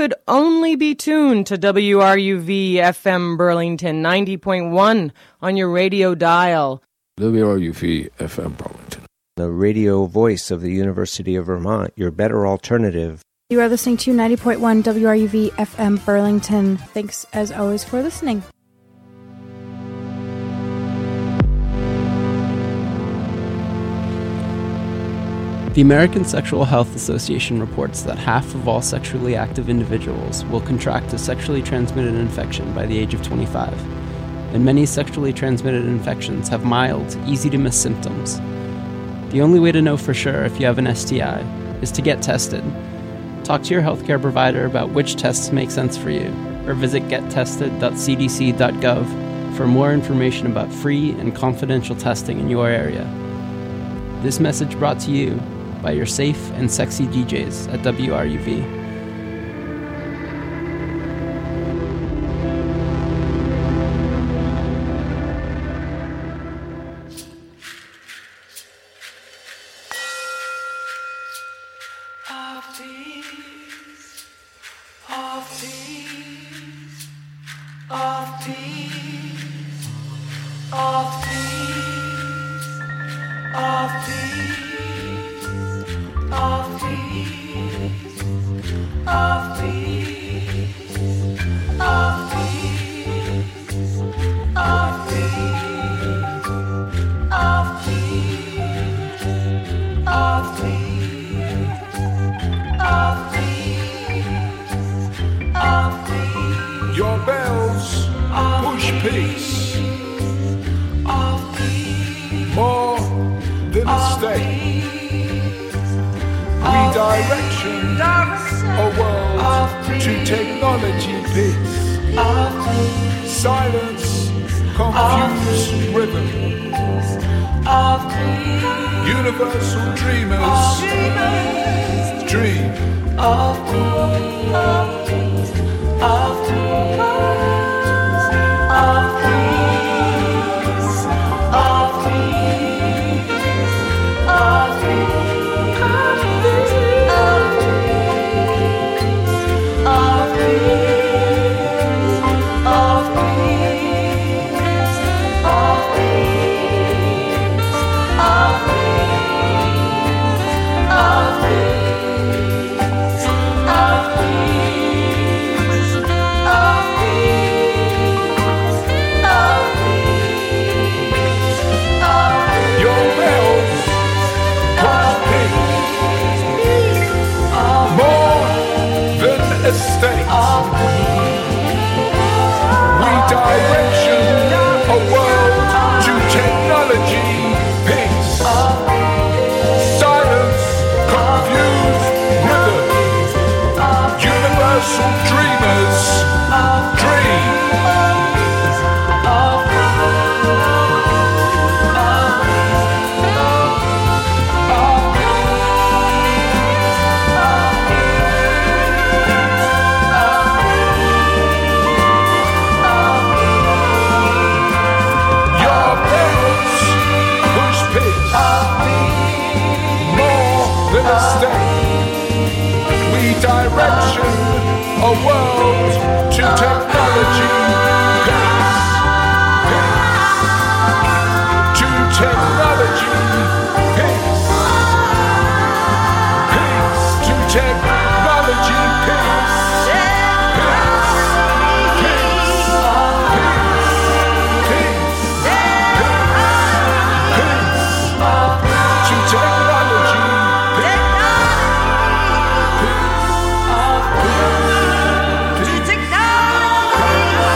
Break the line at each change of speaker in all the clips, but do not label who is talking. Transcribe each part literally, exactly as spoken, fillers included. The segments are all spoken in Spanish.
could only be tuned to W R U V F M Burlington ninety point one on your radio dial.
W R U V F M Burlington,
the radio voice of the University of Vermont, your better alternative.
You are listening to ninety point one W R U V F M Burlington. Thanks, as always, for listening.
The American Sexual Health Association reports that half of all sexually active individuals will contract a sexually transmitted infection by the age of twenty-five, and many sexually transmitted infections have mild, easy-to-miss symptoms. The only way to know for sure if you have an S T I is to get tested. Talk to your healthcare provider about which tests make sense for you, or visit get tested dot c d c dot gov for more information about free and confidential testing in your area. This message brought to you by your safe and sexy D Js at W R U V.
Your bells push peace more than a state. Redirection a world to technology peace. Silence, confused rhythm. Universal dreamers dream of peace, of peace, of peace, of peace, of peace, of peace. Estate. Redirection a world to technology peace. Silence, confused rhythm. Universal dreamers dream. Redirection a world to technology peace. To technology peace. Peace to technology peace. Technology.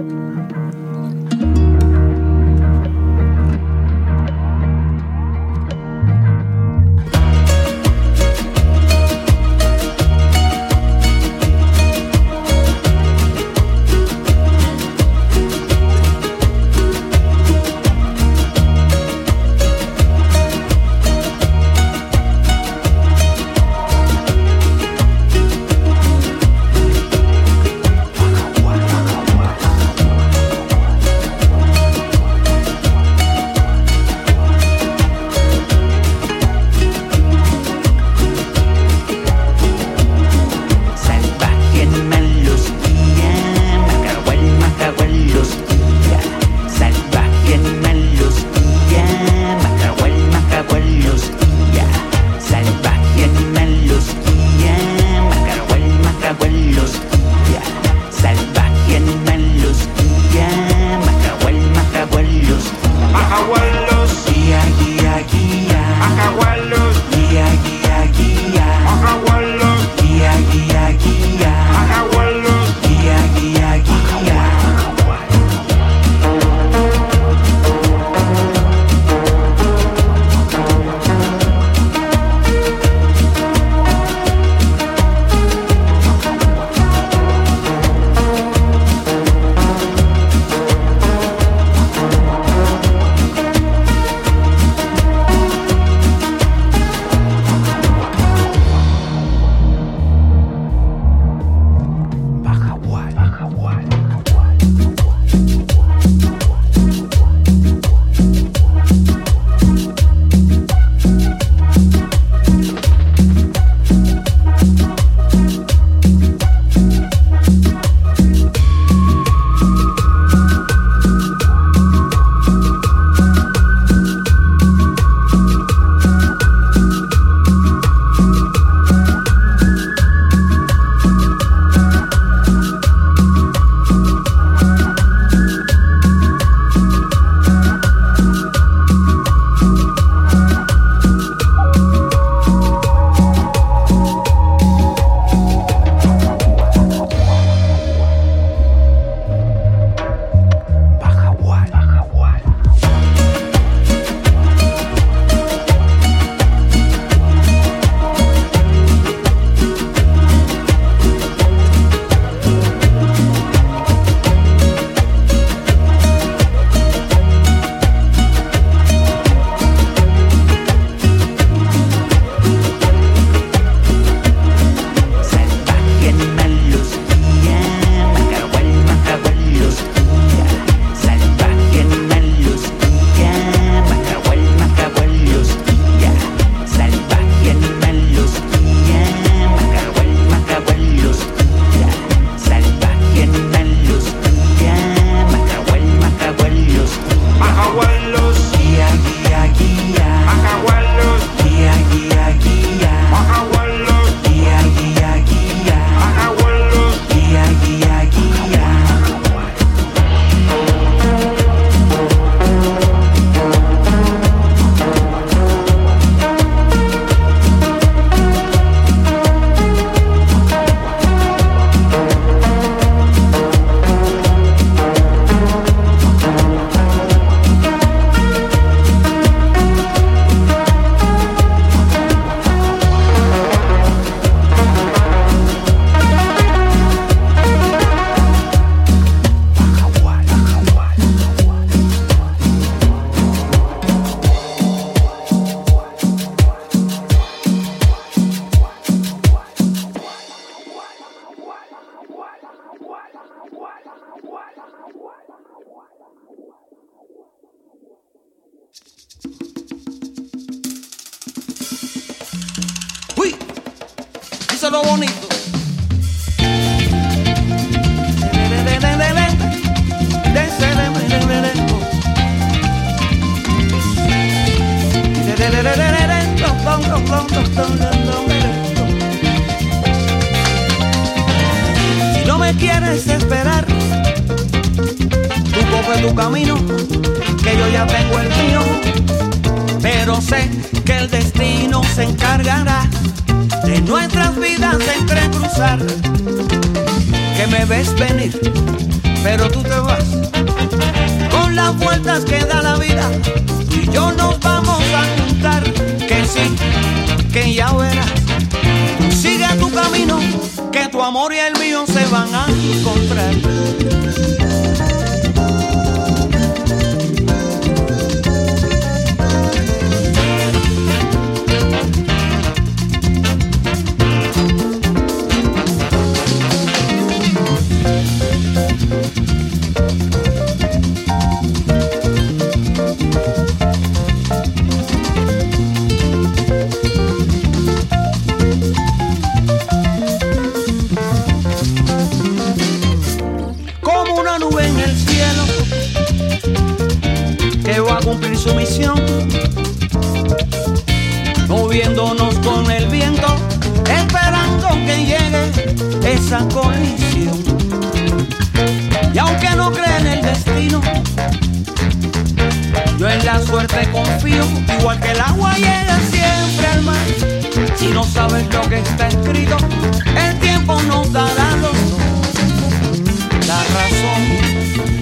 lo bonito. Si no me quieres esperar, tú coge tu camino, que yo ya tengo el mío. Pero sé que el destino se encargará de nuestras vidas entrecruzar. Que me ves venir pero tú te vas. Con las vueltas que da la vida, tú y yo nos vamos a juntar. Que sí, que ya verás. Sigue tu camino, que tu amor y el mío se van a encontrar. Cumplir su misión, moviéndonos con el viento, esperando que llegue esa colisión. Y aunque no cree en el destino, yo en la suerte confío, igual que el agua llega siempre al mar. Si no sabes lo que está escrito, el tiempo nos dará los dos la razón.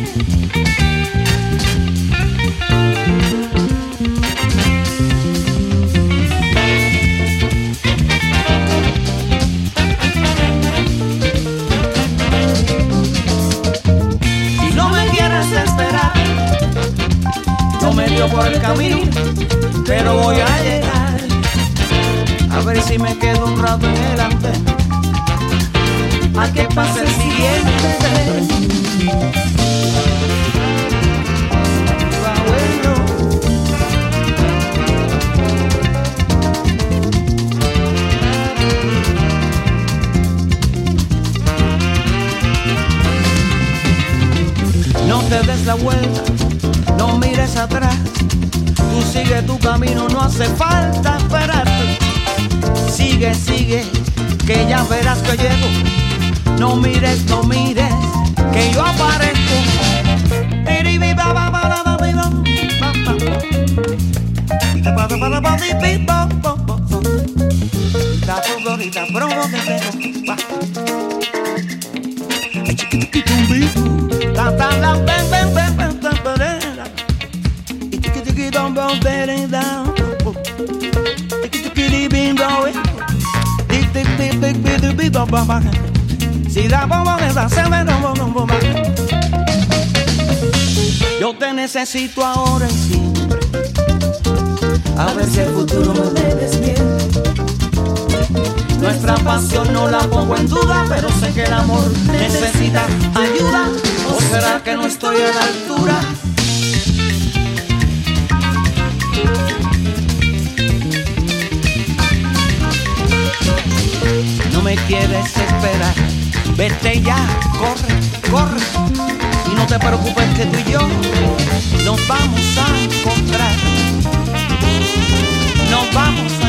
Medio por el camino, pero voy a llegar. A ver si me quedo un rato en el andén, a que pase el siguiente tren. Va bueno. No te des la vuelta, no mires atrás, tú sigue tu camino, no hace falta esperarte. Sigue, sigue, que ya verás que llego. No mires, no mires, que yo aparezco. Yo te necesito ahora y siempre, a ver si el futuro me desmiente. Nuestra pasión no la pongo en duda, pero sé que el amor necesita ayuda. ¿O será que no estoy a la altura? No me quieres esperar, vete ya, corre, corre. Y no te preocupes que tú y yo nos vamos a encontrar. Nos vamos a